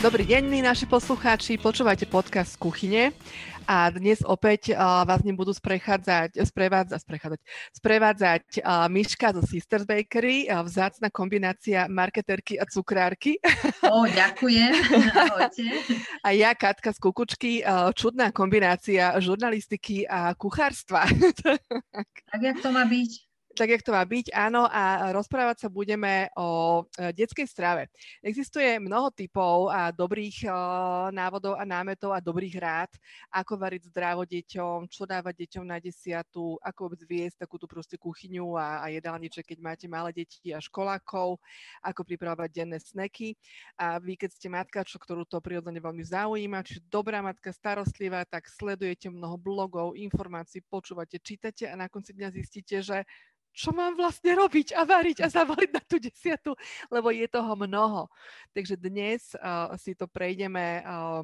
Dobrý deň, milí naši poslucháči, počúvajte podcast z kuchyne a dnes opäť vás nebudú sprevádzať Miška zo Sisters Bakery, vzácna kombinácia marketérky a cukrárky. Ďakujem, ahojte. A ja, Katka z Kukučky, čudná kombinácia žurnalistiky a kuchárstva. Tak, jak to má byť? Tak, jak to má byť, áno, a rozprávať sa budeme o detskej strave. Existuje mnoho typov a dobrých návodov a námetov a dobrých rád, ako variť zdravo deťom, čo dávať deťom na desiatu, ako vôbec viesť takúto proste kuchyňu a jedálniček, keď máte malé deti a školákov, ako pripravovať denné snacky. A vy, keď ste matka, ktorú to prirodzene veľmi zaujíma, čiže dobrá matka, starostlivá, tak sledujete mnoho blogov, informácií, počúvate, čítate a na konci dňa zistíte, že čo mám vlastne robiť a variť a zavaliť na tú desiatu, lebo je toho mnoho. Takže dnes si to prejdeme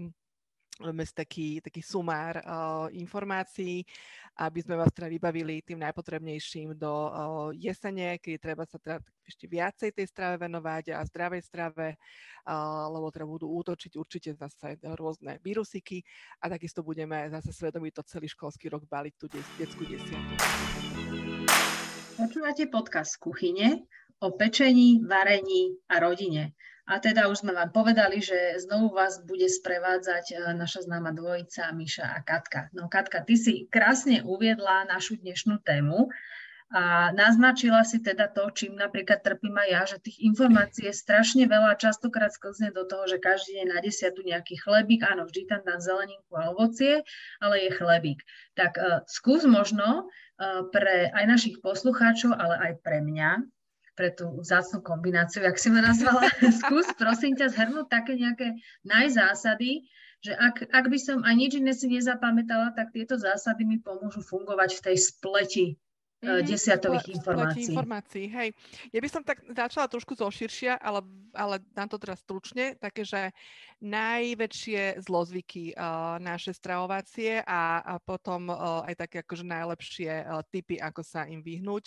taký sumár informácií, aby sme vás teda vybavili tým najpotrebnejším do jesene, keď treba sa teda ešte viacej tej strave venovať a zdravej strave, lebo teda budú útočiť určite zase rôzne vírusiky a takisto budeme zase svedomito celý školský rok baliť tú detskú desiatu. Počúvate podcast z kuchyne o pečení, varení a rodine. A teda už sme vám povedali, že znovu vás bude sprevádzať naša známa dvojica Miša a Katka. No Katka, ty si krásne uviedla našu dnešnú tému a naznačila si teda to, čím napríklad trpím aj ja, že tých informácií je strašne veľa, častokrát sklzne do toho, že každý deň na desiatu nejaký chlebík, áno, vždy tam dám zeleninku a ovocie, ale je chlebík. Tak skús možno pre aj našich poslucháčov, ale aj pre mňa, pre tú vzácnu kombináciu, jak si ma nazvala, skús prosím ťa zhrnúť také nejaké najzásady, že ak by som aj nič iné si nezapamätala, tak tieto zásady mi pomôžu fungovať v tej spleti desiatových informácií. Hej. Ja by som tak začala trošku zoširšia, ale dám to teraz stručne, také, že najväčšie zlozvyky naše stravovacie a potom aj také akože najlepšie tipy, ako sa im vyhnúť.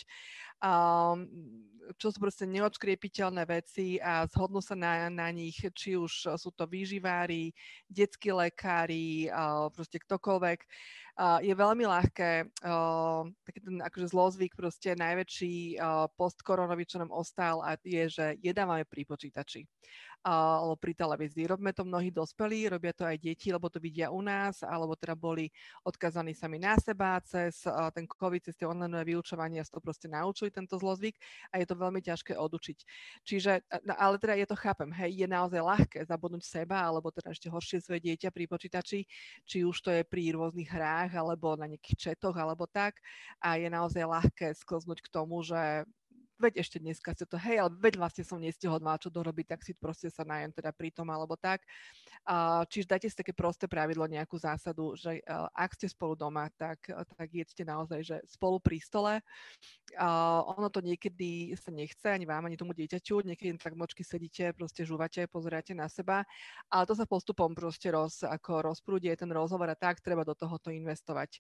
Čo sú proste neodškriepiteľné veci a zhodnú sa na nich, či už sú to výživári, detskí lekári, proste ktokoľvek. Je veľmi ľahké, taký ten akože zlozvyk, proste najväčší postkoronový, čo nám ostal, a je, že jedávame pri počítači. Alebo pri televízii. Robíme to mnohí dospelí, robia to aj deti, lebo to vidia u nás, alebo teda boli odkazaní sami na seba cez ten COVID, cez tie online vyučovanie, sa to proste naučili, tento zlozvyk, a je to veľmi ťažké odučiť. Čiže, ale teda je to, chápem, hej, je naozaj ľahké zabudnúť seba, alebo teda ešte horšie svoje dieťa pri počítači, či už to je pri rôznych hrách, alebo na nejakých chatoch, alebo tak, a je naozaj ľahké sklznúť k tomu, že veď ešte dneska ste to, hej, ale veď vlastne som nestihol, mal čo dorobiť, tak si proste sa najem teda pri tom, alebo tak. Čiže dajte si také prosté pravidlo, nejakú zásadu, že ak ste spolu doma, tak jedzte naozaj, že spolu pri stole. Ono to niekedy sa nechce, ani vám, ani tomu dieťaťu, niekedy tak močky sedíte, proste žúvate, pozeráte na seba, ale to sa postupom proste rozprúdi, ten rozhovor a tak, treba do tohoto investovať.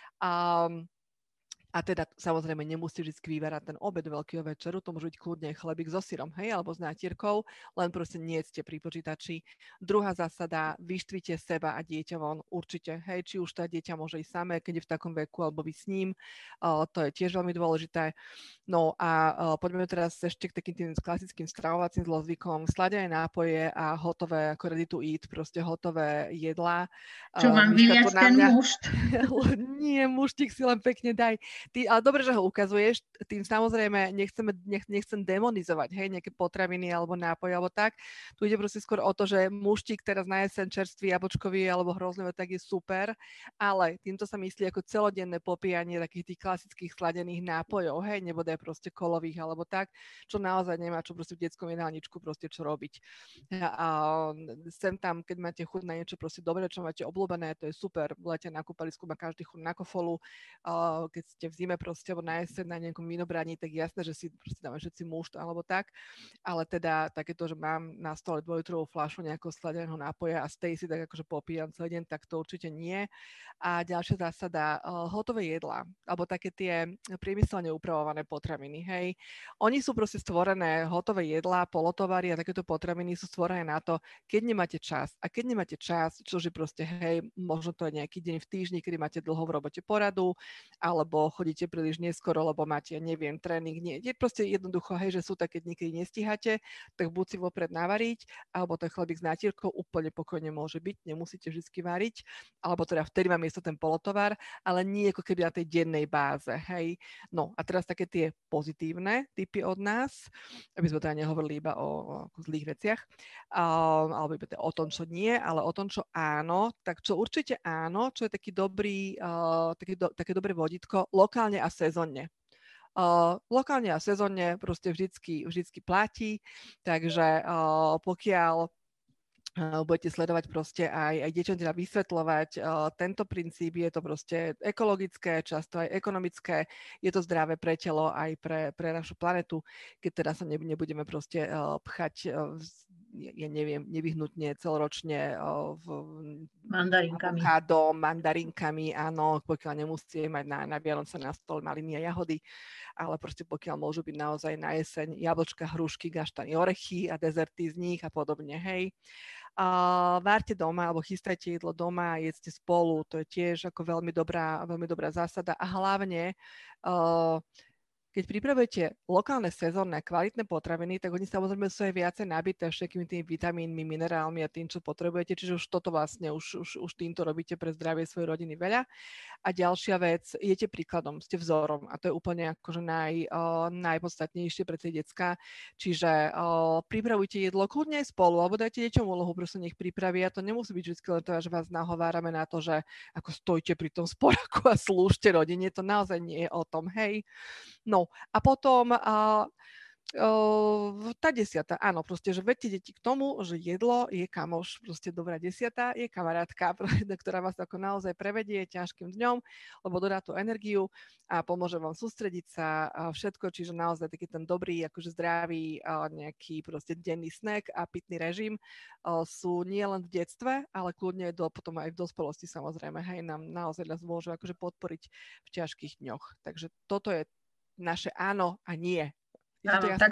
A teda samozrejme nemusí vždy vyvárať ten obed veľkého večeru, to môže byť kľudne chlebík so syrom, hej, alebo s nátierkou, len proste nie ste pri počítači. Druhá zásada, vyštvite seba a dieťa von, určite, hej, či už tá dieťa môže ísť samé, keď je v takom veku, alebo vy s ním, to je tiež veľmi dôležité. No a poďme teraz ešte k takým tým klasickým stravovacím zlozvykom, sladené nápoje a hotové, ako ready to eat, proste hotové jedlá. Čo mám vyliať ten mušt? Nie, muštík si len pekne daj. Ale dobre, že ho ukazuješ, tým samozrejme nechcem demonizovať, hej, nejaké potraviny alebo nápoje alebo tak. Tu ide proste skôr o to, že muštík teraz na jeseň čerstvý, jablčkový alebo hrozný, tak je super, ale týmto sa myslí ako celodenné popíjanie takých tých klasických sladených nápojov, hej, nebodaj proste kolových alebo tak, čo naozaj nemá čo proste v detskom jedálničku proste čo robiť. A sem tam, keď máte chuť na niečo proste dobré, čo máte obľúbené, to je super. V lete na kúpalisku má každý chuť na kofolu, keď ste v zime proste, alebo na jeseň na nejakom vinobraní, tak jasné, že si proste dáme všetci mušt alebo tak, ale teda takéto, že mám na stole 2-litrovú fľašu nejakého sladeného nápoja a stej si tak akože popíjam celý deň, tak to určite nie. A ďalšia zásada, hotové jedlá, alebo také tie priemyselne upravované potraviny, hej. Oni sú proste stvorené, hotové jedlá, polotovary a takéto potraviny sú stvorené na to, keď nemáte čas. A keď nemáte čas, čože proste, hej, možno to je nejaký deň v týždni, kedy máte dlho v robote poradu, alebo chodíte príliš neskoro, lebo máte, neviem, tréning, nie. Je proste jednoducho, hej, že sú také dni, kedy nestíhate, tak buď si vopred navariť, alebo ten chlebík s nátierkou úplne pokojne môže byť, nemusíte vždy variť, alebo teda vtedy má miesto ten polotovar, ale nie ako keby na tej dennej báze, hej. No a teraz také tie pozitívne tipy od nás, aby sme teda nehovorili iba o zlých veciach, alebo iba teda o tom, čo nie, ale o tom, čo áno, tak čo určite áno, čo je taký dobrý, také dobré vodítko, lokálne a sezónne. Lokálne a sezónne proste vždycky platí, takže pokiaľ budete sledovať proste aj deťom teda vysvetľovať tento princíp, je to proste ekologické, často aj ekonomické, je to zdravé pre telo aj pre našu planetu, keď teda sa nebudeme proste pchať ja neviem, nevyhnutne celoročne mandarinkami, áno, pokiaľ nemusíte mať na Vianoce na stole maliny a jahody, ale proste pokiaľ môžu byť naozaj na jeseň jablčka, hrušky, gaštany, orechy a dezerty z nich a podobne, hej. Várte doma alebo chystajte jedlo doma, jedzte spolu, to je tiež ako veľmi dobrá zásada a hlavne keď pripravujete lokálne, sezónne, kvalitné potraviny, tak oni samozrejme sú aj viacej nabité všetkými tými vitamínmi, minerálmi a tým, čo potrebujete, čiže už toto vlastne už týmto robíte pre zdravie svojej rodiny veľa. A ďalšia vec, idete príkladom, ste vzorom a to je úplne akože najpodstatnejšie pre tie decká, čiže pripravujte jedlo kľudne aj spolu, alebo dajte deťom úlohu, proste nech pripravia, to nemusí byť vždy len to, že vás nahovárame na to, že ako stojte pri tom sporáku a slúžte rodine, to naozaj nie je o tom, hej. No a potom tá 10, áno, proste, že vedte deti k tomu, že jedlo je kamoš, proste dobrá 10 je kamarátka, ktorá vás ako naozaj prevedie ťažkým dňom, lebo dodá tú energiu a pomôže vám sústrediť sa a všetko, čiže naozaj taký ten dobrý, akože zdravý nejaký proste denný snack a pitný režim sú nie len v detstve, ale kľudne potom aj v dospelosti samozrejme, hej, nám naozaj nás môžu akože podporiť v ťažkých dňoch. Takže toto je naše áno a nie. Áno, tak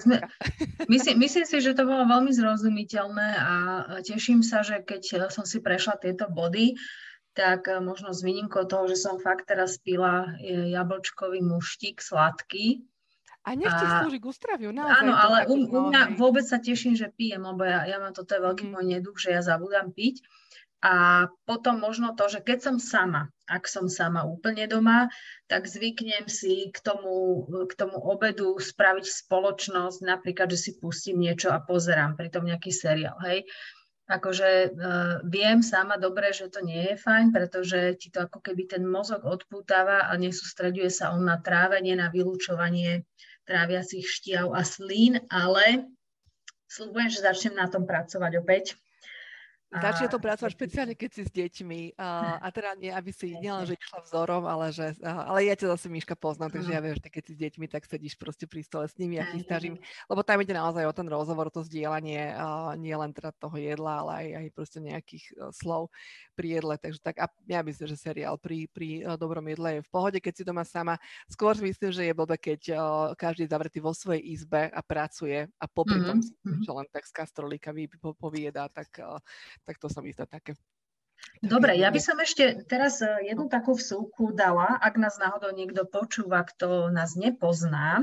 myslím si, že to bolo veľmi zrozumiteľné a teším sa, že keď som si prešla tieto body, tak možno s výnimkou toho, že som fakt teraz pila jablčkový muštík sladký. A nechci slúžiť k uzdraviu, naozaj. Áno, ale u mňa vôbec sa teším, že pijem, lebo ja mám toto je veľký môj neduch, že ja zabudám piť. A potom možno to, že keď som sama, ak som sama úplne doma, tak zvyknem si k tomu obedu spraviť spoločnosť, napríklad, že si pustím niečo a pozerám pritom nejaký seriál, hej. Akože viem sama dobre, že to nie je fajn, pretože ti to ako keby ten mozog odpútava a nesústreďuje sa on na trávenie, na vylúčovanie tráviacich šťav a slín, ale sľubujem, že začnem na tom pracovať opäť. Začne to pracovať špeciálne, keď si s deťmi. A teda nie, aby si nielen, že išla vzorom, ale ja ťa zase, Miška, poznám, takže ja viem, že keď si s deťmi, tak sedíš proste pri stole s nimi a chystáš im, lebo tam ide naozaj o ten rozhovor, to zdieľanie, nie len teda toho jedla, ale aj proste nejakých slov pri jedle. Takže tak, a ja myslím, že seriál pri dobrom jedle je v pohode, keď si doma sama. Skôr myslím, že je blbé, keď každý je zavretý vo svojej izbe a pracuje a popri tom si čo len tak z kastrolíka poviedá, tak to som istá také. Dobre, ja by som ešte teraz jednu takú vsúku dala, ak nás náhodou niekto počúva, kto nás nepozná,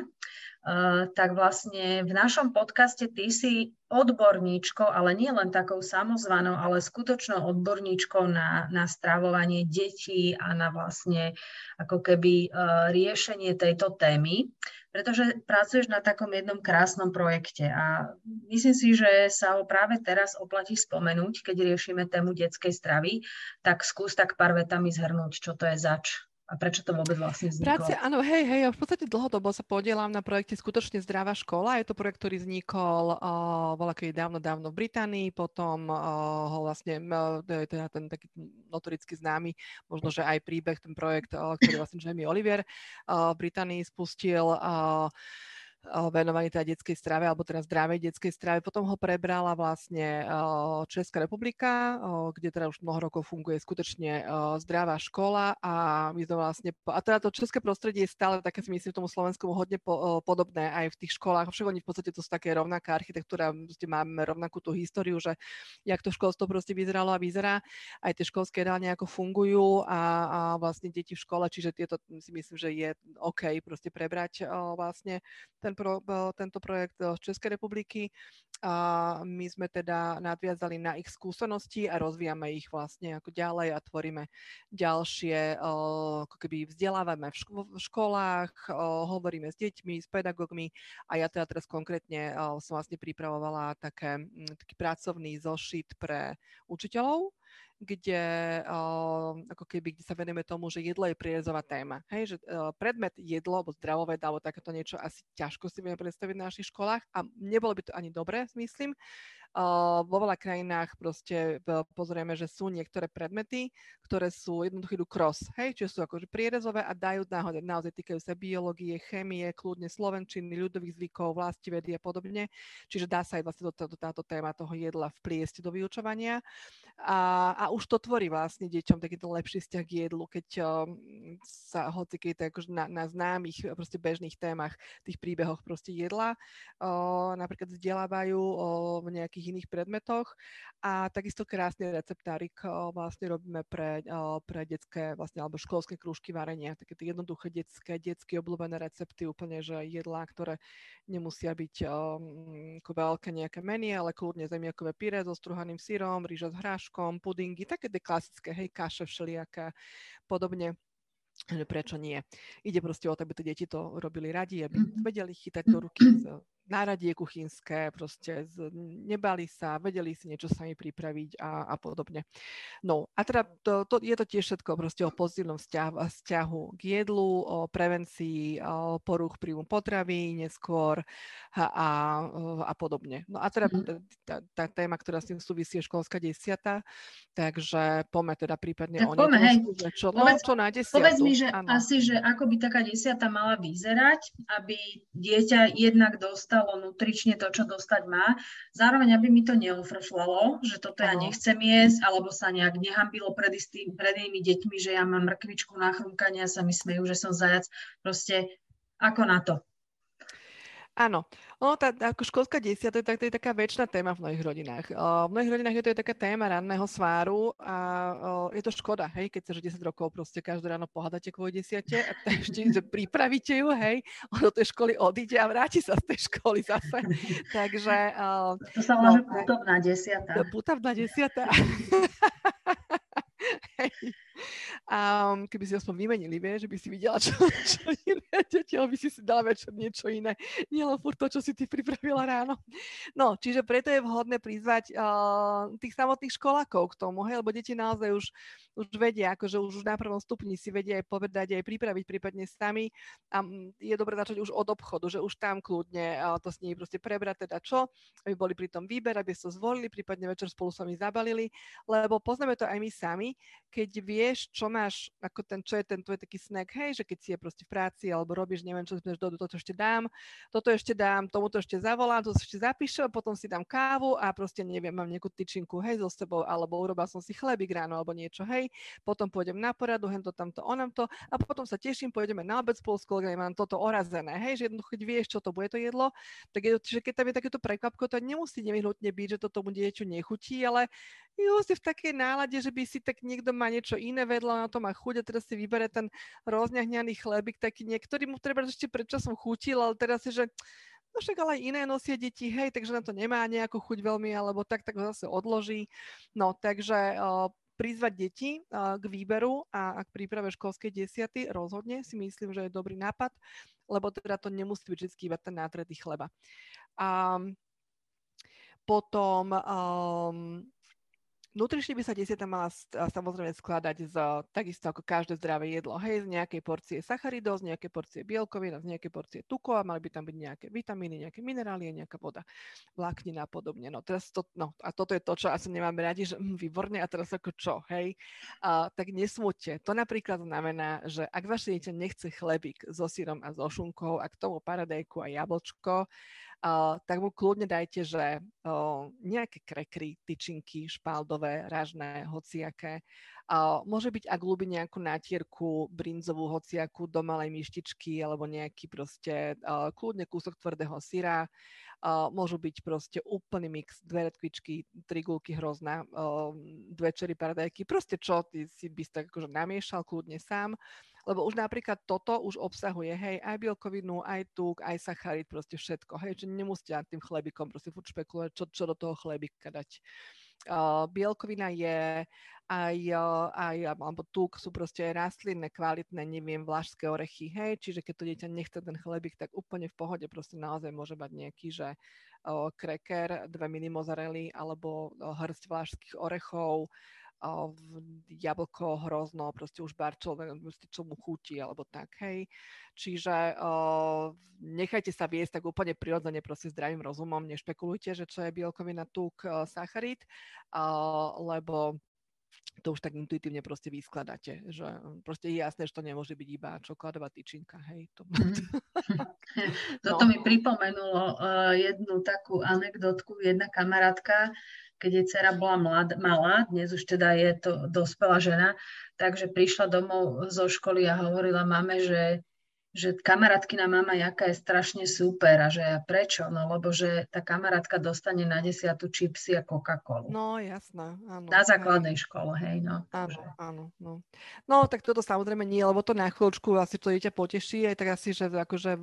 tak vlastne v našom podcaste ty si odborníčkou, ale nie len takou samozvanou, ale skutočnou odborníčkou na stravovanie detí a na vlastne ako keby riešenie tejto témy, pretože pracuješ na takom jednom krásnom projekte a myslím si, že sa ho práve teraz oplatí spomenúť, keď riešime tému detskej stravy, tak skús tak pár vetami zhrnúť, čo to je zač a prečo to vôbec vlastne vzniklo? Práce, áno, hej, v podstate dlhodobo sa podielam na projekte Skutočne zdravá škola. Je to projekt, ktorý vznikol voľakedy dávno v Británii, potom ho vlastne, to je teda ten taký notoricky známy, možno, že aj príbeh, ten projekt, ktorý vlastne Jamie Oliver v Británii spustil, venovaný teda detskej strave, alebo teda zdravej detskej strave. Potom ho prebrala vlastne Česká republika, kde teda už mnoho rokov funguje skutočne zdravá škola a my sme vlastne, a teda to české prostredie je stále také, si myslím, tomu slovenskému hodne podobné aj v tých školách. Však oni v podstate to sú také rovnaká architektúra, máme rovnakú tú históriu, že jak to školstvo proste vyzeralo a vyzerá, aj tie školské jedálne ako fungujú a vlastne deti v škole, čiže tieto si myslím, že je OK proste prebrať vlastne tento projekt z Českej republiky. A my sme teda nadviazali na ich skúsenosti a rozvíjame ich vlastne ako ďalej a tvoríme ďalšie, ako keby vzdelávame v školách, hovoríme s deťmi, s pedagógmi a ja teda teraz konkrétne som vlastne pripravovala taký pracovný zošit pre učiteľov, kde sa venujeme tomu, že jedlo je prierezová téma. Hej, že predmet jedlo, alebo zdravoveda, alebo takéto niečo asi ťažko si vieme predstaviť na našich školách a nebolo by to ani dobré, myslím. Vo veľa krajinách proste pozrieme, že sú niektoré predmety, ktoré sú jednoducho idú cross, hej, čiže sú akože prierezové a dajú naozaj týkajú sa biológie, chémie, kľudne slovenčiny, ľudových zvykov, vlastivedy a podobne. Čiže dá sa aj vlastne táto téma toho jedla vpliesť do vyučovania. A už to tvorí vlastne deťom takýto lepší vzťah k jedlu, keď sa hoci keď akože na známych proste bežných témach, tých príbehoch proste jedla napríklad vzdelávajú v nejakých iných predmetoch a takisto krásny receptárik vlastne robíme pre detské vlastne alebo školské krúžky varenia, také tie jednoduché detsky obľúbené recepty úplne, že jedlá, ktoré nemusia byť ako veľké nejaké menu, ale kľudne zemiakové pyré so struhaným syrom, rýža s hráškom, pudingy, také tie klasické, hej, kaše všelijaké, podobne. Že prečo nie. Ide proste o to, aby tie deti to robili radi, aby vedeli chytať do ruky náradie kuchynské, proste nebali sa, vedeli si niečo sami pripraviť a podobne. No a teda je to tiež všetko proste o pozitívnom vzťahu k jedlu, o prevencii porúch príjmu potravy neskôr a podobne. No a teda tá téma, ktorá s tým súvisí, je školská 10, takže poďme teda prípadne tak o nej. Hej. Čo na 10? Povedz mi, že asi, že ako by taká 10 mala vyzerať, aby dieťa jednak dostalo nutrične to, čo dostať má, zároveň aby mi to neufrflalo, že toto ja nechcem jesť, alebo sa nejak nehambilo pred inými deťmi, že ja mám mrkvičku na chrumkanie a sa mi smejú, že som zajac. Proste ako na to? Áno, ako školská 10, to je taká väčšiná téma v mnohých rodinách. V mnohých rodinách je to taká téma ranného sváru a je to škoda, hej, keď sa 10 rokov proste každé ráno pohádate kvôli 10 a ešte, že pripravíte ju, hej, do tej školy odíde a vráti sa z tej školy zase. Takže... To sa volá, že putovná 10. Putovná 10. Keby si aspoň vymenili, vieš, že by si videla čo iné deti, by si dala večer niečo iné. Nielen furt to, čo si ty pripravila ráno. No, čiže preto je vhodné prizvať tých samotných školákov k tomu, hej, lebo deti naozaj už vedia, akože už na prvom stupni si vedia aj povedať, aj pripraviť prípadne sami a je dobré začať už od obchodu, že už tam kľudne to s nimi proste prebrať, teda čo, aby boli pri tom výber, aby sa zvolili, prípadne večer spolu s vami zabalili, lebo poznáme to aj my sami, keď vieš, čo máš, ako čo je ten tvoj taký snack, hej, že keď si je proste v práci alebo robíš, neviem čo, toto ešte dám, tomuto ešte zavolám, to ešte zapíšem, potom si dám kávu a proste neviem, mám nejakú tyčinku, hej, so sebou, alebo urobila som si chlebík ráno alebo niečo, hej, potom pôjdem na poradu, hento, tamto, onamto a potom sa teším, pôjdeme na obed spolu s kolegami, mám toto orazené, hej, že jednoducho, keď vieš, čo to bude to jedlo, tak je, že keď tam je takéto prekvapko, to nemusí nevyhnutne byť, že to tomu dieťaťu nechutí, ale si v takej nálade, že by si tak niekto má niečo iné vedľa, na to má chuť a teraz si vybere ten rozňahňaný chlebík, taký niektorý mu treba ešte pred časom chutil, ale teraz je, že no však ale aj iné nosia deti, hej, takže na to nemá nejakú chuť veľmi, alebo tak ho zase odloží. No, takže prizvať deti k výberu a k príprave školskej 10 rozhodne si myslím, že je dobrý nápad, lebo teda to nemusí byť vždy iba ten nátretý chleba. A potom Nutrične by sa desieta mala samozrejme skladať takisto ako každé zdravé jedlo. Hej, z nejakej porcie sacharidov, z nejakej porcie bielkovín, z nejakej porcie tukov a mali by tam byť nejaké vitamíny, nejaké minerály a nejaká voda, vláknina a podobne. No teraz a toto je to, čo asi nemáme radi, že výborne a teraz ako čo, hej. Tak nesmúďte. To napríklad znamená, že ak vaše dieťa nechce chlebík so syrom a so šunkou a k tomu paradajku a jablčko, tak mu kľudne dajte, že nejaké krekry, tyčinky, špaldové, ražné, hociaké. Môže byť, ak ľúbi nejakú nátierku brinzovú, hociakú do malej myštičky alebo nejaký proste kľudne kúsok tvrdého syra. Môžu byť proste úplný mix, 2 redkvičky, 3 guľky hrozná, 2 čery paradajky, proste čo ty si by si tak akože namiešal kľudne sám. Lebo už napríklad toto už obsahuje, hej, aj bielkovinu, aj tuk, aj sacharid, proste všetko, hej, čiže nemusíte nad tým chlebikom proste furt špekulovať, čo do toho chlebika dať. Bielkovina je aj alebo tuk sú proste rastlinné, kvalitné, neviem, vlašské orechy, hej, čiže keď to dieťa nechce ten chlebík, tak úplne v pohode proste naozaj môže mať nejaký, že kreker, 2 mini mozzarelly alebo hrst vlašských orechov, jablko, hrozno, proste už barčové, čo mu chutí, alebo tak, hej. Čiže nechajte sa viesť tak úplne prirodzene, proste zdravým rozumom, nešpekulujte, že čo je bielkovina, tuk, sacharid, lebo to už tak intuitívne proste vyskladáte, že proste je jasné, že to nemôže byť iba čokoládová tyčinka, hej. Toto mi pripomenulo jednu takú anekdotku, jedna kamarátka, keď jej dcera bola malá, dnes už teda je to dospelá žena, takže prišla domov zo školy a hovorila mame, že kamarátkina mama, jaká je strašne super a že prečo? No lebo že tá kamarátka dostane na 10. čipsy a Coca-Colu. No jasné, áno. Na základnej škole, hej, no. Áno. No tak toto samozrejme nie, lebo to na chvíľočku asi to dieťa poteší, aj tak asi, že akože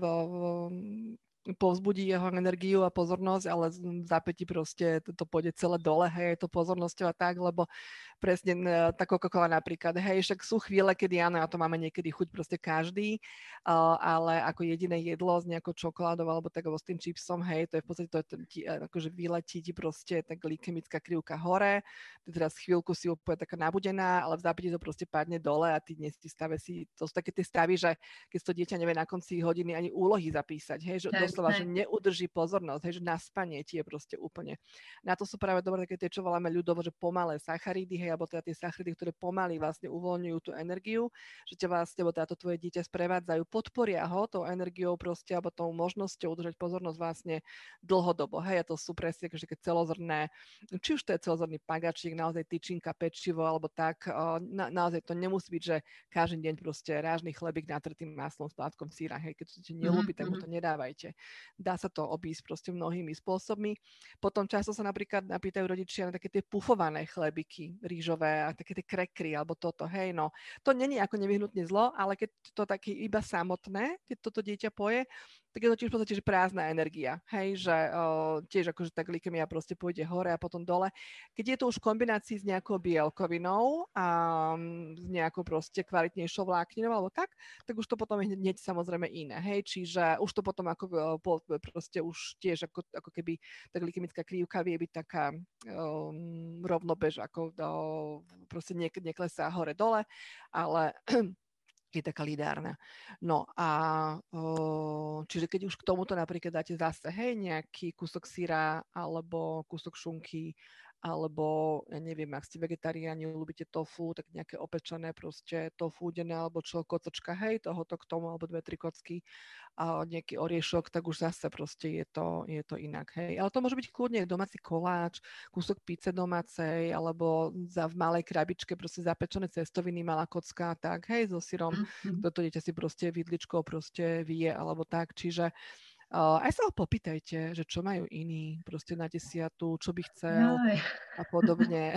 povzbudí jeho energiu a pozornosť, ale v zápäti proste to pôjde celé dole, hej, to pozornosťou a tak, lebo presne tá Coca-Cola napríklad, hej, však sú chvíle, kedy áno, a to máme niekedy chuť proste každý, ale ako jediné jedlo s nejakou čokoládou alebo tak, alebo s tým čipsom, hej, to je v podstate, akože vyletí ti proste tá glykemická krivka hore, ty teraz chvíľku si úplne taká nabudená, ale v zápäti to proste padne dole a ty dnes v stave to sú také tie stavy, že keď to dieťa nevie na konci hodiny ani úlohy zapísať, hej, že doslova, že neudrží pozornosť, hej, že na spanie ti je proste úplne. Na to sú práve dobré také tie, čo voláme ľudovo, že pomalé sacharidy, hej, alebo teda tie sacharidy, ktoré pomaly vlastne uvoľňujú tú energiu, že ťa vlastne, alebo táto tvoje dieťa sprevádzajú, podporia ho tou energiou proste, alebo tou možnosťou udržať pozornosť vlastne dlhodobo, hej, a to sú presne akože keď celozrné, či už to je celozrný pagačík, naozaj tyčinka, pečivo, alebo tak, naozaj to nemusí byť, že každý deň proste rážny chlebík natretým maslom s plátkom síra, hej, keď to ti neľúbi, tak mu to nedávajte. Dá sa to obísť proste mnohými spôsobmi. Potom často sa napríklad napýtajú rodičia na také tie pufované chlebiky, rýžové a také tie krekry alebo toto, hej, no. To není ako nevyhnutne zlo, ale keď to také iba samotné, keď toto dieťa poje, tak je to tiež v podstate, že prázdna energia, hej, že tiež akože tá glykemia proste pôjde hore a potom dole. Keď je to už v kombinácii s nejakou bielkovinou a s nejakou proste kvalitnejšou vlákninou alebo tak už to potom je hneď samozrejme iné, hej, čiže už to potom ako proste už tiež ako keby tá glykemická krivka vie byť taká rovnobež, ako proste neklesá hore-dole, ale je taká lineárna. No a čiže keď už k tomuto napríklad dáte zase, hej, nejaký kúsok syra alebo kúsok šunky, alebo ja neviem, ak ste vegetariáni, ľúbite tofu, tak nejaké opečené proste tofu udené, alebo čo, kocočka, hej, tohoto k tomu, alebo 2-3 kocky a nejaký oriešok, tak už zase proste je to inak, hej. Ale to môže byť kľudne domáci koláč, kúsok píce domácej, alebo v malej krabičke proste zapečené cestoviny, malá kocka, tak, hej, so syrom, toto dieťa si proste vidličkou proste vie, alebo tak, čiže aj sa ho popýtajte, že čo majú iní proste na 10, čo by chcel a podobne.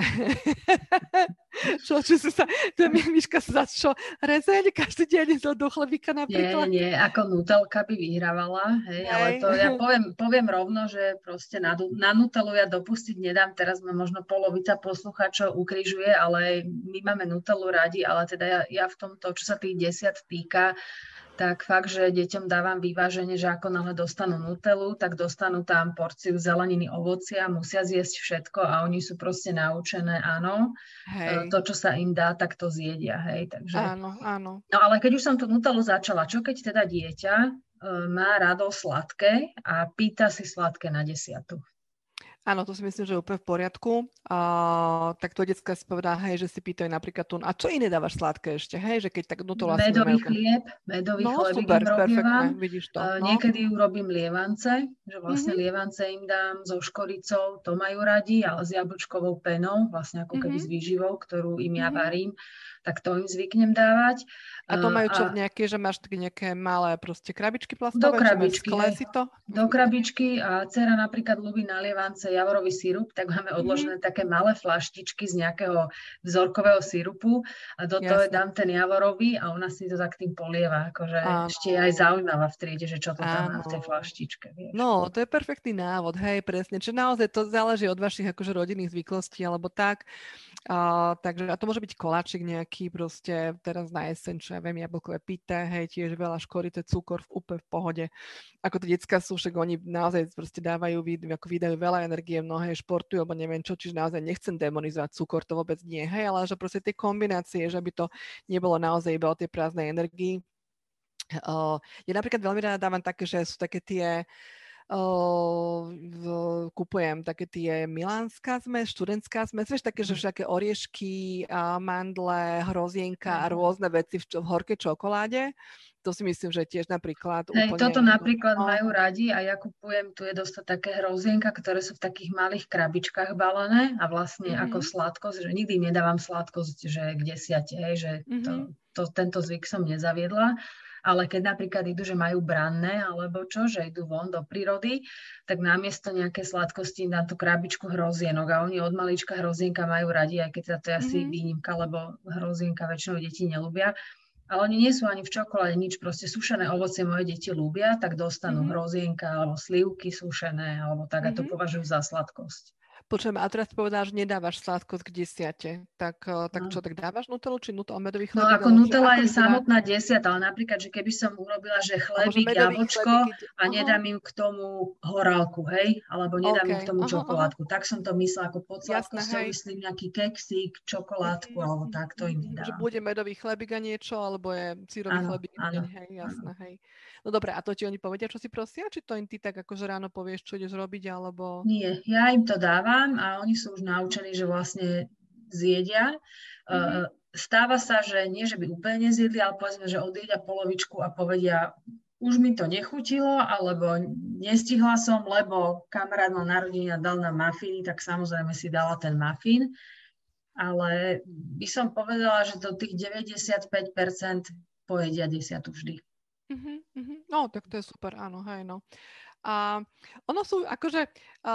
čo si sa, Miška sa čo, rezeň každý deň do chlebíka napríklad? Nie, ako nutelka by vyhrávala, hej, ale to ja poviem rovno, že proste na nutelu ja dopustiť nedám, teraz ma možno polovica poslucháčov ukrižuje, ale my máme nutelu radi, ale teda ja v tomto, čo sa tých 10 týka, tak fakt, že deťom dávam vyváženie, že ako náhle dostanú Nutellu, tak dostanú tam porciu zeleniny, ovocia, musia zjesť všetko a oni sú proste naučené, áno, Hej. to, čo sa im dá, tak to zjedia, hej, takže... Áno, áno. No ale keď už som tú Nutellu začala, čo keď teda dieťa má rado sladké a pýta si sladké na 10? Áno, to si myslím, že je úplne v poriadku. Tak to decka si povedá, hej, že si pýtajú napríklad tu, a čo iné dávaš sladké ešte, hej, že keď tak Nutella si Medový nemajú. chlieb, medový No, chlebík super, im perfektné, robievam. vidíš to. No. Niekedy urobím lievance, že vlastne Mhm, lievance im dám so škoricou, to majú radi, ale s jablčkovou penou, vlastne ako keby s mhm, výživou, ktorú im ja mhm. varím, tak to im zvyknem dávať. A to majú čo A v nejaké, že máš také nejaké malé proste krabičky do plastové, či máš krabičky, skle hej. si to? Do krabičky a dcera napríklad ľubí na lievance javorový sirup, tak máme odložené také malé flaštičky z nejakého vzorkového sirupu a do toho Jasné. dám ten javorový a ona si to tak tým polieva. Akože ešte je aj Áno, zaujímavá v triede, že čo to tam má v tej áno. flaštičke. Vieš. No, to je perfektný návod, hej, presne. Čiže naozaj to záleží od vašich akože rodinných zvyklostí alebo tak. Takže a to môže byť koláčik nejaký proste teraz na jeseň, čo ja viem, jablkové pité, hej, tiež veľa škorité, cukor úplne v pohode. Ako to decká sú, však oni naozaj proste dávajú, ako vydajú veľa energie, mnohé športujú, alebo neviem čo, čiže naozaj nechcem demonizovať cukor, to vôbec nie, hej, ale že proste tie kombinácie, že by to nebolo naozaj iba o tej prázdnej energii. Ja napríklad veľmi rada dávam také, že sú také tie kupujem také tie milánska zmes, študentská zmes, vieš, také, že všaké oriešky, mandle, hrozienka a rôzne veci v horkej čokoláde. To si myslím, že tiež napríklad Hej, úplne... toto napríklad majú radi a ja kupujem, tu je dosť také hrozienka, ktoré sú v takých malých krabičkách balené a vlastne ako sladkosť, že nikdy nedávam sladkosť, že k 10, hej, že tento zvyk som nezaviedla. Ale keď napríklad idú, že majú branné alebo čo, že idú von do prírody, tak namiesto nejaké sladkosti na tú krabičku hrozienok a oni od malička hrozienka majú radi, aj keď to je asi výnimka, lebo hrozienka väčšinou deti nelúbia. Ale oni nie sú ani v čokoláde nič, proste sušené ovocie moje deti ľúbia, tak dostanú hrozienka alebo slivky sušené alebo tak a to považujú za sladkosť. Počujem, a teraz povedala, že nedávaš sladkosť k 10. Tak čo, tak dávaš Nutellu či medový chlebík? No ako Nutella je samotná 10, ale napríklad, že keby som urobila, že chlebík, jablčko a nedám im k tomu horálku, hej? Alebo nedám im k tomu čokoládku. Tak som to myslela, ako pod sladkosťou myslím nejaký keksík, čokoládku, alebo tak, to im nedávam. Že bude medový chlebík a niečo, alebo je sírový chlebík. Hej, jasné, hej. No dobre, a to ti oni povedia, čo si prosia? Či to im ty tak akože ráno povieš, čo ideš robiť, alebo... Nie, ja im to dávam a oni sú už naučení, že vlastne zjedia. Stáva sa, že nie, že by úplne nezjedli, ale povedzme, že odjedia polovičku a povedia, už mi to nechutilo, alebo nestihla som, lebo kamarát mal narodeniny a dal nám mafíny, tak samozrejme si dala ten mafín. Ale by som povedala, že do tých 95% pojedia 10 vždy. No, tak to je super, áno, hej, no. A ono sú akože...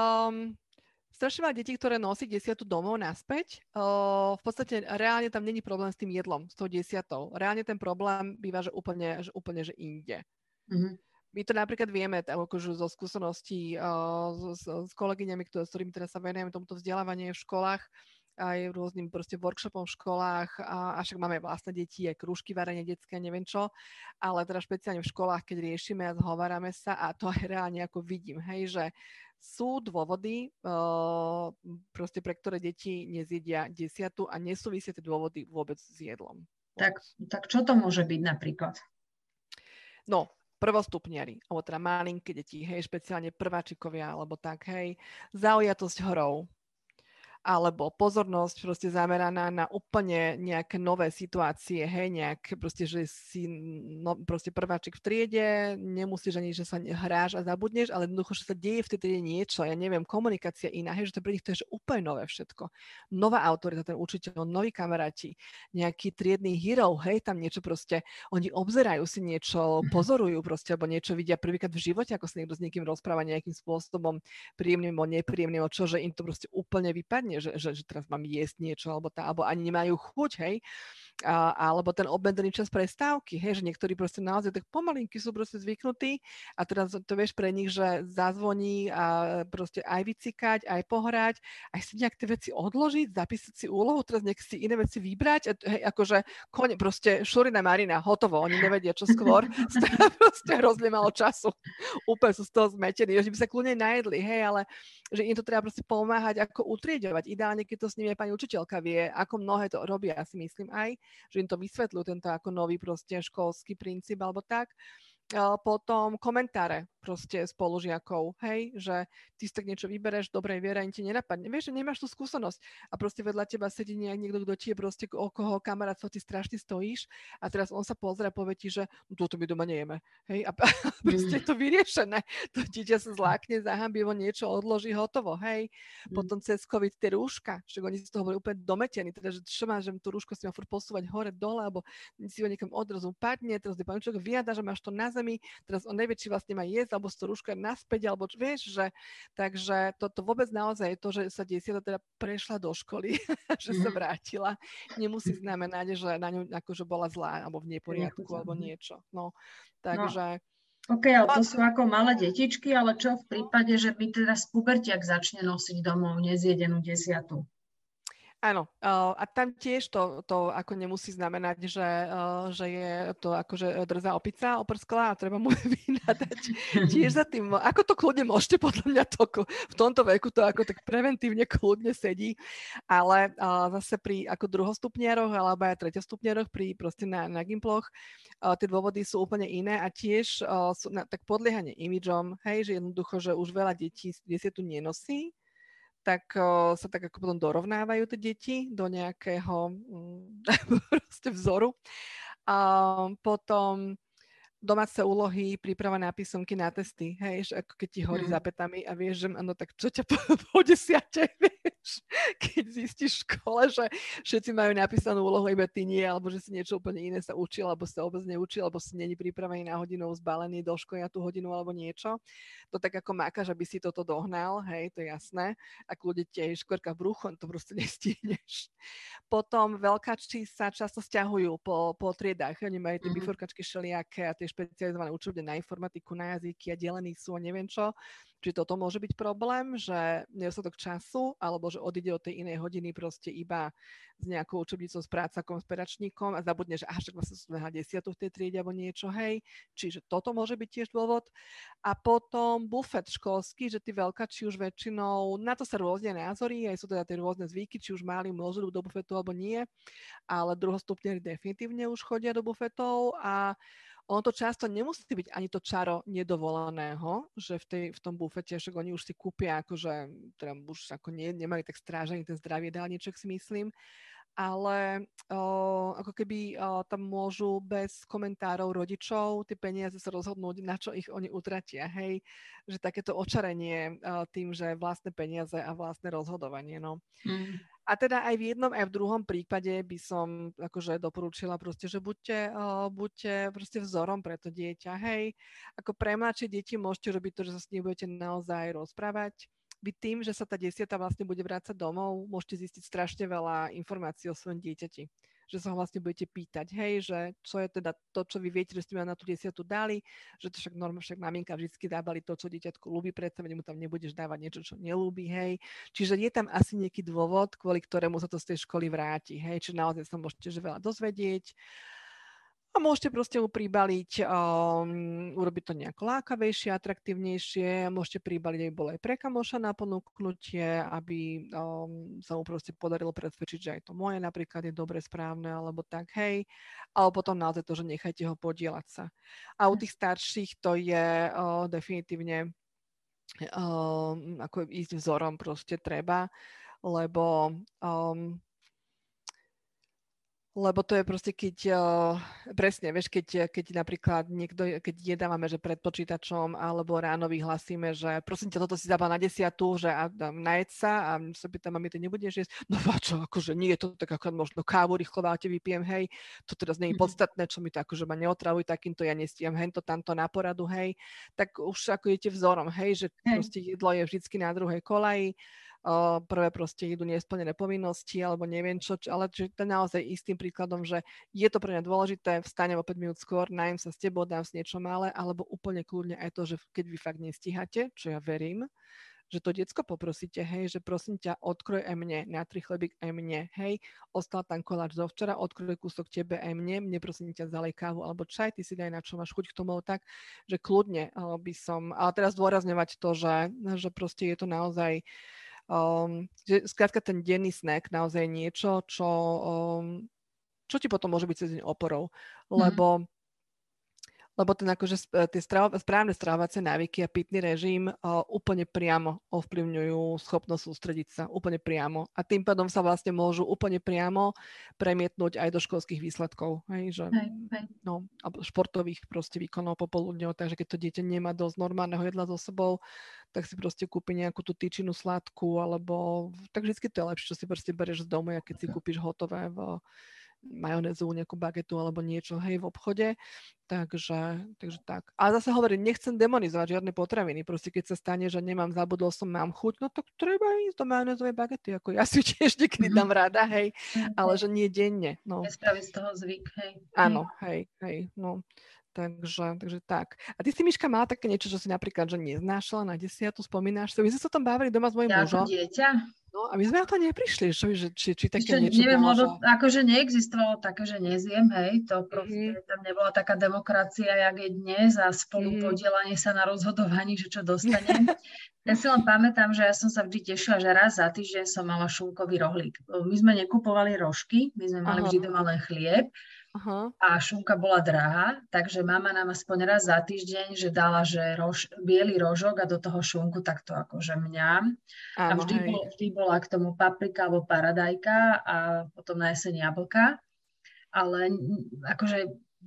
strašne veľa detí, ktoré nosí 10 domov naspäť. V podstate reálne tam není problém s tým jedlom, s tou 10. Reálne ten problém býva, že úplne že inde. My to napríklad vieme akože zo skúseností s kolegyňami, s ktorými teraz sa venujeme tomuto vzdelávaniu v školách, aj rôznym proste workshopom v školách a však máme vlastné deti, aj krúžky varenie detské, neviem čo, ale teda špeciálne v školách, keď riešime a zhovárame sa a to aj reálne ako vidím, hej, že sú dôvody, proste pre ktoré deti nezjedia 10 a nesúvisia tie dôvody vôbec s jedlom. Tak čo to môže byť napríklad? No, prvostupniari, alebo teda malinké deti, hej, špeciálne prváčikovia, alebo tak, hej, zaujatosť horou, alebo pozornosť proste zameraná na úplne nejaké nové situácie, hej, nejaké proste, že si proste prváčik v triede, nemusíš ani, že sa hráš a zabudneš, ale jednoducho, že sa deje v tej triede niečo, ja neviem, komunikácia iná, hej, že to pre nich to je že úplne nové všetko. Nová autorita, ten učiteľ, noví kamaráti, nejaký triedny hero, hej, tam niečo proste, oni obzerajú si niečo, pozorujú proste, alebo niečo vidia prvýkrát v živote, ako sa niekto s niekým rozpráva nejakým spôsobom príjemným, nepríjemným, čo, že im to proste úplne vypadne, úplne, že teraz mám jesť niečo, alebo ani nemajú chuť, hej. Alebo ten obmedzený čas prestávky, hej, že niektorí proste naozaj tak pomalinky sú proste zvyknutí a teraz to vieš pre nich, že zazvoní a proste aj vycikať, aj pohrať, aj si nejak tie veci odložiť, zapísať si úlohu, teraz nech si iné veci vybrať, a, hej, akože kone, proste šurina marina, hotovo, oni nevedia čo skôr, proste hrozne malo času, úplne sú z toho zmetení, že by sa kľudne najedli, hej, ale že im to treba proste pomáhať, ako utriedovať. Ideálne, keď to s nimi aj pani učiteľka vie, ako mnohé to robia, ja si myslím aj, že im to vysvetľujú, tento ako nový proste školský princíp alebo tak. Potom komentáre proste spolužiakov, hej, že ty si tak niečo vybereš, dobrej viere, ani ti nenapadne. Vieš, že nemáš tú skúsenosť a proste vedľa teba sedí niekto, kto ti je proste okolo kamarátov, ty strašne stojíš a teraz on sa pozrie a povie ti, že toto my doma nejeme, hej, a proste je to vyriešené. To dieťa sa zlákne, zahambivo niečo odloží, hotovo, hej. Potom cez COVID tie rúška, že oni si z toho boli úplne dometení, teda, že čo máš, že tú rúško si má furt posúvať hore, dole, alebo si ho niekam odrazu padne, teraz ti pán človek vyjada, že máš to na zemi, teraz on nevie, či vlastne má jesť, alebo z toho rúška naspäť, alebo vieš, že takže toto vôbec naozaj je to, že sa 10 teda prešla do školy, že sa vrátila, nemusí znamenať, že na ňu akože bola zlá, alebo v neporiadku, alebo niečo. No, takže... Pokiaľ to sú ako malé detičky, ale čo v prípade, že by teraz pubertiak začne nosiť domov nezjedenú desiatu? Áno, a tam tiež to ako nemusí znamenať, že je to akože drzá opica oprskla a treba mu vynadať tiež za tým. Ako to kľudne môžete, podľa mňa to v tomto veku to ako tak preventívne kľudne sedí, ale zase pri ako druhostupniaroch alebo aj treťostupniaroch pri proste na gimploch tie dôvody sú úplne iné a tiež sú tak podliehanie imidžom, hej, že jednoducho, že už veľa detí tu nenosí, tak sa tak ako potom dorovnávajú tie deti do nejakého proste vzoru. A potom domáce úlohy, príprava na písomky, na testy, hej, že ako keď ti horí za petami a vieš, že áno, tak čo ťa po 10, vieš, keď zistíš v škole, že všetci majú napísanú úlohu, iba ty nie, alebo že si niečo úplne iné sa učil, alebo sa vôbec neučil, alebo si není pripravený na hodinu, zbalený do školy na tú hodinu, alebo niečo. To tak ako mákaš, aby si toto dohnal, hej, to je jasné. Ak ľudia tiež škvrka v bruchu, to proste nestihneš. Potom veľkáči sa často sťahujú po triedách. Oni majú tie biforkačky šeliaké a tie špecializované učebne na informatiku, na jazyky a delení sú a neviem čo. Či toto môže byť problém, že nedostatok času, alebo že odíde od tej inej hodiny proste iba s nejakou učebnicou, s prácakom, s peračníkom a zabudne, že však vlastne sú na 10 v tej triede alebo niečo, hej. Čiže toto môže byť tiež dôvod. A potom bufet školský, že tí veľkači už väčšinou, na to sa rôzne názory, aj sú teda tie rôzne zvyky, či už mali môžu do bufetu alebo nie, ale druhostupniari definitívne už chodia do bufetov a ono to často nemusí byť ani to čaro nedovoleného, že v tom bufete, však oni už si kúpia, akože teda už ako nemali tak strážený ten zdravý jedálniček, si myslím, ale ako keby tam môžu bez komentárov rodičov tie peniaze sa rozhodnúť, na čo ich oni utratia, hej, že takéto očarenie tým, že vlastné peniaze a vlastné rozhodovanie, no. A teda aj v jednom, aj v druhom prípade by som akože doporučila proste, že buďte proste vzorom pre to dieťa, hej. Ako pre mladšie deti môžete robiť to, že sa s ním budete naozaj rozprávať. Vy tým, že sa tá 10 vlastne bude vrácať domov, môžete zistiť strašne veľa informácií o svojom dieťati. Že sa ho vlastne budete pýtať, hej, že čo je teda to, čo vy viete, že ste na tú 10 dali, že to však maminka vždy dávali to, čo dieťatko ľúbi, predsa mu tam nebudeš dávať niečo, čo nelúbi, hej. Čiže je tam asi nejaký dôvod, kvôli ktorému sa to z tej školy vráti, hej, čiže naozaj sa môžete veľa dozvedieť. A môžete proste mu pribaliť, urobiť to nejako lákavejšie, atraktívnejšie, môžete pribaliť, aby bolo aj pre kamoša na ponúknutie, aby sa mu proste podarilo presvedčiť, že aj to moje napríklad je dobre, správne, alebo tak, hej. Alebo potom naozaj to, že nechajte ho podieľať sa. A u tých starších to je definitívne ako ísť vzorom proste treba, lebo to je proste, keď presne, vieš, keď napríklad niekto, keď jedávame, že pred počítačom, alebo ráno vyhlasíme, že prosím ťa, toto si zabal na 10, že najeď sa a sa pýtam, mami, ty nebudeš jesť? No čo, akože nie je to tak, ako možno kávu rýchlo váte vypijem, hej, to teraz nie je podstatné, čo mi to akože ma neotravuj takýmto, ja nestíham hento, tamto na poradu, hej, tak už ako idete vzorom, hej, že proste jedlo je vždycky na druhej kolaji. prvé proste idú nesplnené povinnosti alebo neviem čo, ale že to je naozaj istým príkladom, že je to pre mňa dôležité, vstanem o 5 minút skôr, najem sa s tebou, dám si niečo malé, alebo úplne kľudne aj to, že keď vy fakt nestíhate, čo ja verím, že to decko poprosíte, hej, že prosím ťa, odkroj aj mne, na 3 chlebík aj mne, hej, ostal tam koláč zo včera, odkroj kúsok tebe aj mne prosím ťa zalej kávu alebo čaj, ty si daj na čo máš chuť k tomu, tak, že kľudne by som, ale teraz zdôrazňovať to, že proste je to naozaj, že skrátka ten denný snack naozaj niečo, čo ti potom môže byť cez deň oporou, lebo ten akože tie správne stravovacie návyky a pitný režim úplne priamo ovplyvňujú schopnosť sústrediť sa, úplne priamo. A tým pádom sa vlastne môžu úplne priamo premietnúť aj do školských výsledkov. Hej, že, no, alebo športových proste výkonov popoludňov, takže keď to dieťa nemá dosť normálneho jedla so sebou, tak si proste kúpi nejakú tú tyčinu sladkú, alebo tak vždycky to je lepšie, čo si proste berieš z domu, a keď si kúpiš hotové v majonézu, nejakú bagetu alebo niečo, hej, v obchode. Takže tak. Ale zase hovorím, nechcem demonizovať žiadne potraviny. Proste keď sa stane, že zabudol som, mám chuť, no tak treba ísť do majonézovej bagety. Ako ja si tiež niekedy dám rada, hej, ale že nie denne. No. Nespraviť z toho zvyk, hej. Áno, hej, no. Takže tak. A ty si, Miška, mala také niečo, čo si napríklad, že neznášala na 10, spomínaš si? My sme sa tam bavili doma s mojím mužom. Ako dieťa? No a my sme na to neprišli, či také niečo neviem, bolo, lebo akože neexistovalo také, že nezjem, hej, to proste tam nebola taká demokracia, jak je dnes a spolupodielanie sa na rozhodovaní, že čo dostanem. Ja si len pamätám, že ja som sa vždy tešila, že raz za týždeň som mala šunkový rohlík. My sme nekupovali rožky, my sme mali vždy doma len chlieb. A šunka bola drahá, takže mama nám aspoň raz za týždeň, že dala, že biely rožok a do toho šunku, tak to akože mňam. A vždy bola k tomu paprika alebo paradajka a potom na jeseň jablka. Ale akože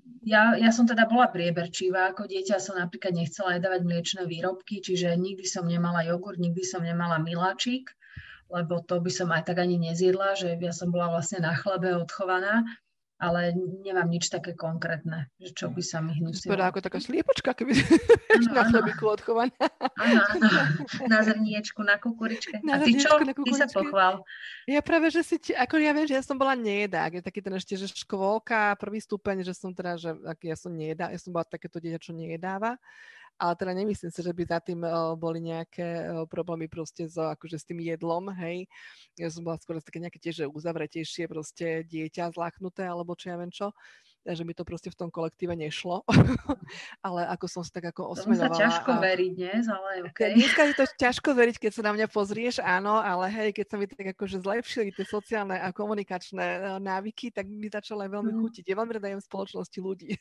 ja som teda bola prieberčivá, ako dieťa som napríklad nechcela aj dávať mliečne výrobky, čiže nikdy som nemala jogurt, nikdy som nemala miláčik, lebo to by som aj tak ani nezjedla, že ja som bola vlastne na chlebe odchovaná. Ale nemám nič také konkrétne, že čo by sa mi hnusilo. Spadá ako taká sliepočka, keby na chlebiku odchovaná. Áno, na zrniečku, na kukuričke. A ty čo? Ty sa pochvál. Ja práve, že ako ja viem, že ja som bola nejedák. Je taký ten ešte, že škôlka, prvý stupeň, že som teda, že ja som nejedá, ja som bola takéto dieťa, čo nejedáva. Ale teda nemyslím si, že by za tým boli nejaké problémy proste akože s tým jedlom, hej. Ja som bola skôr také nejaké tiež uzavretejšie proste dieťa zláchnuté, alebo čo ja viem čo. Takže mi to proste v tom kolektíve nešlo. Ale ako som sa tak ako osmeľovala. To sa ťažko veriť dnes, ale okej. Dneska je to ťažko veriť, keď sa na mňa pozrieš, áno, ale hej, keď sa mi tak akože zlepšili tie sociálne a komunikačné návyky, tak mi začalo aj veľmi chutiť. Ja veľmi rada jem spoločnosti ľudí.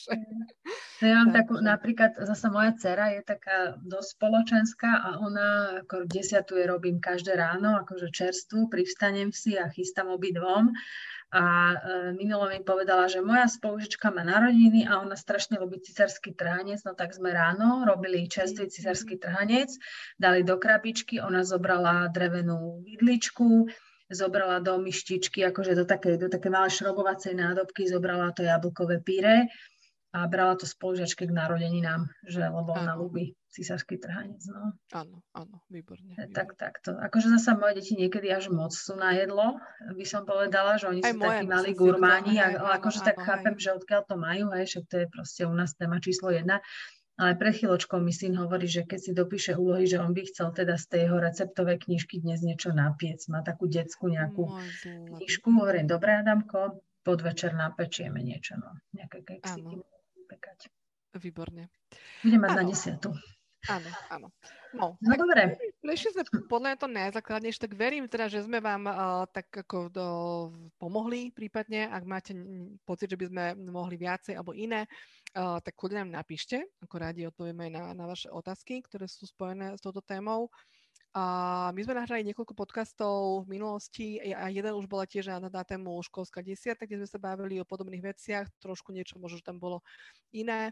Ja mám takú, napríklad zasa moja dcera je taká dosť spoločenská a ona ako 10 robím každé ráno, akože čerstvú, privstanem si a chystám obidvom. A minulo mi povedala, že moja spolužička má narodeniny a ona strašne ľubí cisársky trhanec, no tak sme ráno robili čerstvý cisársky trhanec, dali do krabičky, ona zobrala drevenú vidličku, zobrala do myštičky, akože do také malé šrobovacej nádobky, zobrala to jablkové pyré a brala to spolužiačke k narodeninám, že lebo ona ľubí cisársky trhanec. No. Áno, výborne. Takto. Akože zasa moje deti niekedy až moc sú na jedlo, by som povedala, že oni sú takí malí gurmáni, ale akože tak chápem, že odkiaľ to majú, hej, že to je proste u nás téma číslo 1. Ale pred chvíľočkou mi syn hovorí, že keď si dopíše úlohy, že on by chcel teda z tej jeho receptovej knižky dnes niečo napiec. Má takú detskú nejakú knižku. Hovorím, dobre, Adamko, podvečer napečieme niečo, no. Nejaké keksiky pekať. Výborne. Budem mať na 10. Áno. No dobre. Prešli sme podľa to najzákladnejšie, tak verím teda, že sme vám tak ako pomohli prípadne, ak máte pocit, že by sme mohli viacej alebo iné, tak kľudne nám napíšte, ako rádi odpovieme aj na vaše otázky, ktoré sú spojené s touto témou. My sme nahrali niekoľko podcastov v minulosti a jeden už bola tiež na tému školská 10, kde sme sa bavili o podobných veciach, trošku niečo možno, že tam bolo iné.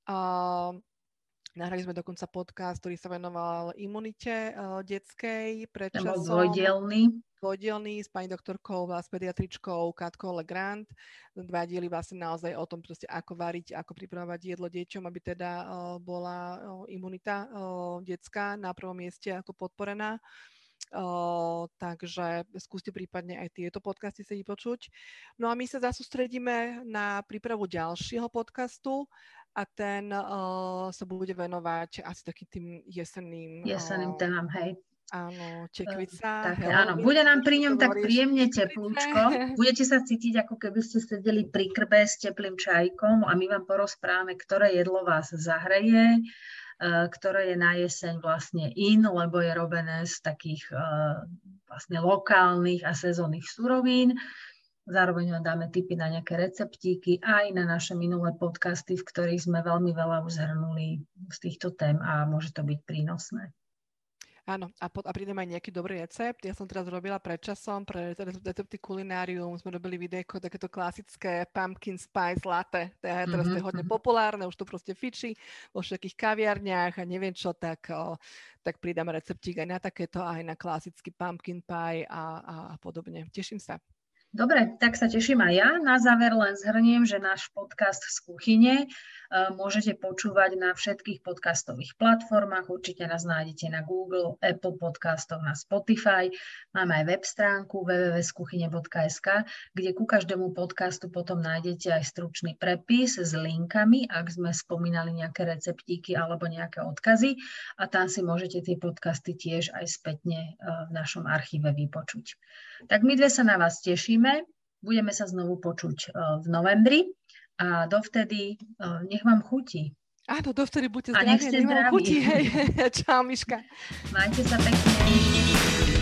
Nahrali sme dokonca podcast, ktorý sa venoval imunite detskej pred časom. Dvojdielny s pani doktorkou, s pediatričkou Katkou Legrand. 2 diely vlastne naozaj o tom, proste, ako variť, ako pripravovať jedlo deťom, aby teda bola imunita detská na prvom mieste ako podporená. Takže skúste prípadne aj tieto podcasty si vypočuť. No a my sa zasústredíme na prípravu ďalšieho podcastu a ten sa bude venovať asi takým tým jesenným témam, hej. Áno, tekvica. Áno, bude nám pri ňom tak príjemne teplúčko. Budete sa cítiť, ako keby ste sedeli pri krbe s teplým čajkom a my vám porozprávame, ktoré jedlo vás zahreje, ktoré je na jeseň vlastne lebo je robené z takých vlastne lokálnych a sezónnych surovín. Zároveň vám dáme tipy na nejaké receptíky aj na naše minulé podcasty, v ktorých sme veľmi veľa už zhrnuli z týchto tém a môže to byť prínosné. Áno, a prídeme aj nejaký dobrý recept. Ja som teraz robila pred časom pre recepty kulinárium, sme robili videjko, takéto klasické pumpkin spice latte. Teraz to je hodne populárne, už to proste fičí vo všetkých kaviarniach a neviem čo, tak pridáme receptík aj na takéto, aj na klasický pumpkin pie a podobne. Teším sa. Dobre, tak sa teším aj ja. Na záver len zhrniem, že náš podcast z kuchyne môžete počúvať na všetkých podcastových platformách. Určite nás nájdete na Google, Apple podcastoch, na Spotify. Máme aj web stránku www.skuchyne.sk, kde ku každému podcastu potom nájdete aj stručný prepis s linkami, ak sme spomínali nejaké receptíky alebo nejaké odkazy. A tam si môžete tie podcasty tiež aj spätne v našom archíve vypočuť. Tak my dve sa na vás tešíme. Budeme sa znovu počuť v novembri a dovtedy nech vám chutí. Áno, dovtedy buďte zdraví. A nech vám chutí. Hej. Čau, Miška. Majte sa pekne.